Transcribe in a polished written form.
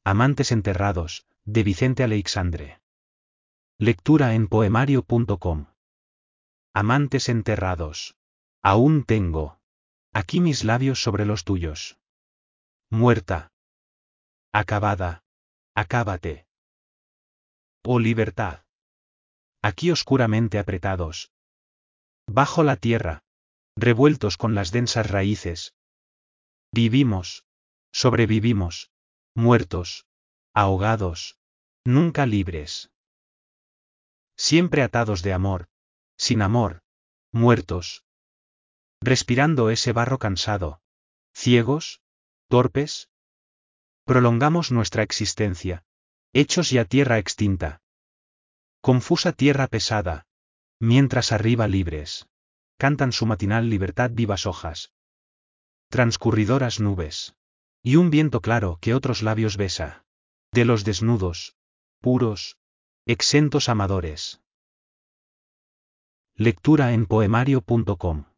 Amantes enterrados, de Vicente Aleixandre. Lectura en poemario.com. Amantes enterrados. Aún tengo. Aquí mis labios sobre los tuyos. Muerta. Acabada. Acábate. Oh libertad. Aquí oscuramente apretados. Bajo la tierra. Revueltos con las densas raíces. Vivimos. Sobrevivimos. Muertos. Ahogados. Nunca libres. Siempre atados de amor. Sin amor. Muertos. Respirando ese barro cansado. Ciegos. Torpes. Prolongamos nuestra existencia. Hechos ya tierra extinta. Confusa tierra pesada. Mientras arriba libres. Cantan su matinal libertad vivas hojas. Transcurridoras nubes. Y un viento claro que otros labios besa. De los desnudos. Puros. Exentos amadores. Lectura en poemario.com